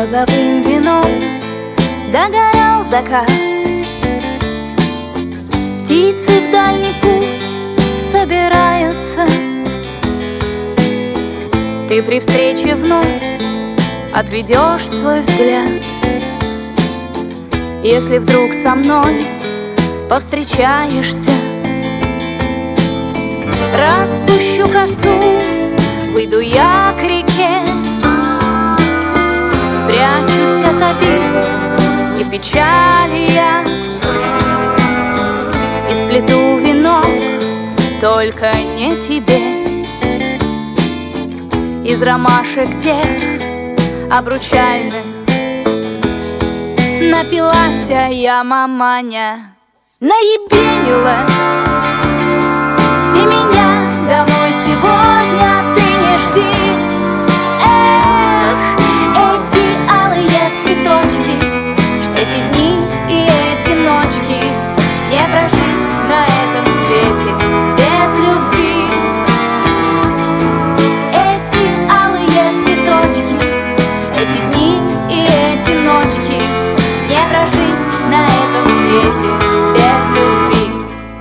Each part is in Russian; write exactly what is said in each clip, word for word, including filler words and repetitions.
розовым вином догорал закат. Птицы в дальний путь собираются. Ты при встрече вновь отведешь свой взгляд. Если вдруг со мной повстречаешься, распущу косу, выйду я к реке, спрячусь от обид и печали я, и сплету венок, только не тебе, из ромашек тех обручальных. Напилась я, маманя, наебенилась, и меня домой сегодня ты не жди. Эх, эти алые цветочки, эти дни и эти ночки не прожить на этом свете без любви. Эти алые цветочки, эти дни и эти ночки не прожить на этом свете без любви.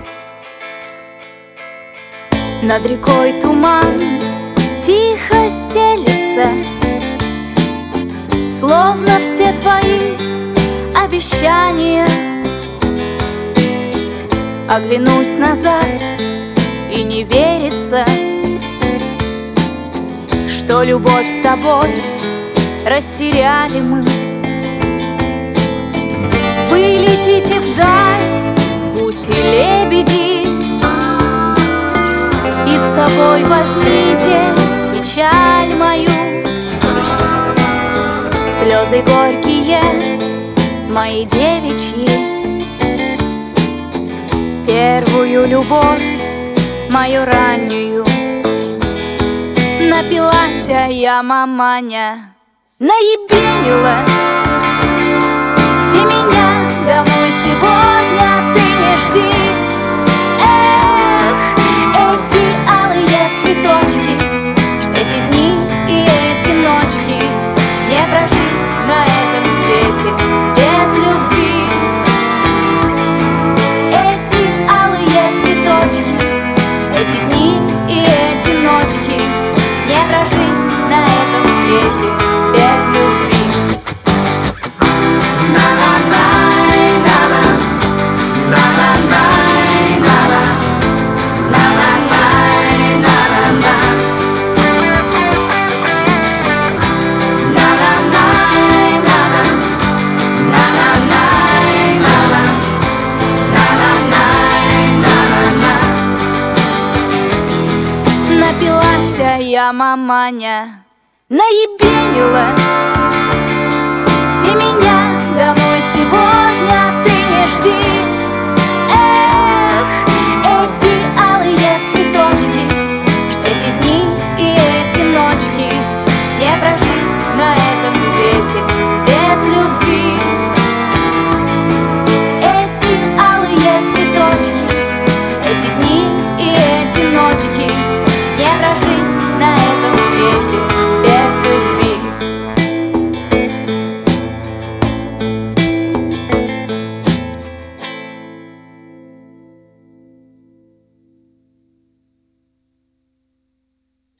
Над рекой туман тихо стелется, словно все твои обещания. Оглянусь назад, и не верится, что любовь с тобой растеряли мы. Вы летите вдаль, гуси-лебеди, и с собой возьмите печаль мою. Слезы горькие, мои девичьи, первую любовь мою раннюю. Напилась я, маманя, наебенилась, и меня домой сегодня ты не жди. Эх, эти алые цветочки, эти дни и эти ночки не прожить на этом свете без любви. Эти алые цветочки, эти дни и эти ночки не прожить на этом свете без любви. Напилась я, маманя, наебенилась, и меня